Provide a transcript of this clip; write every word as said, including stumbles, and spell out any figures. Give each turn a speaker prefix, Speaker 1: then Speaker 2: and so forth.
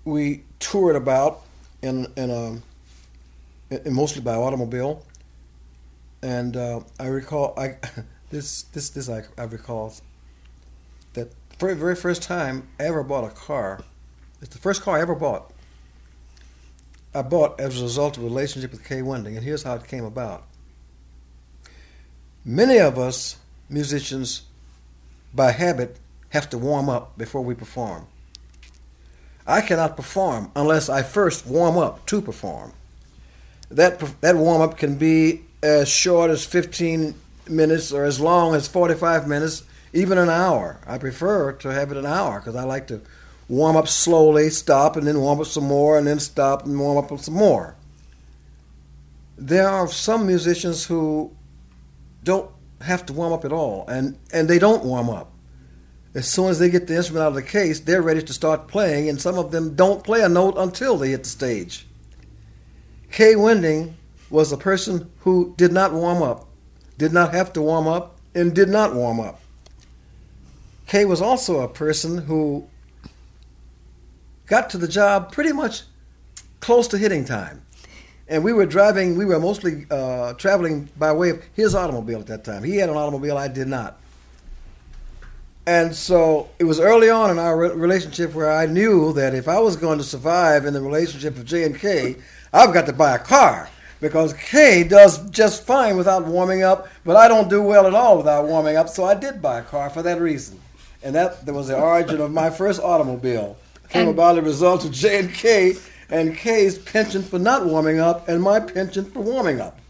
Speaker 1: we toured about in in a in mostly by automobile, and uh, I recall I this this this I, I recall that the very very first time I ever bought a car. It's the first car I ever bought. I bought as a result of a relationship with Kay Winding, and here's how it came about. Many of us musicians, by habit, have to warm up before we perform. I cannot perform unless I first warm up to perform. That that warm up can be as short as fifteen minutes or as long as forty-five minutes, even an hour. I prefer to have it an hour because I like to warm up slowly, stop, and then warm up some more, and then stop and warm up some more. There are some musicians who don't have to warm up at all, and, and they don't warm up. As soon as they get the instrument out of the case, they're ready to start playing, and some of them don't play a note until they hit the stage. Kay Winding was a person who did not warm up, did not have to warm up, and did not warm up. Kay was also a person who got to the job pretty much close to hitting time. And we were driving, we were mostly uh, traveling by way of his automobile at that time. He had an automobile, I did not. And so it was early on in our re- relationship where I knew that if I was going to survive in the relationship of J and K, I've got to buy a car. Because Kay does just fine without warming up, but I don't do well at all without warming up, so I did buy a car for that reason. And that, that was the origin of my first automobile. Came and, about the result of J and K and Kay's penchant for not warming up and my penchant for warming up.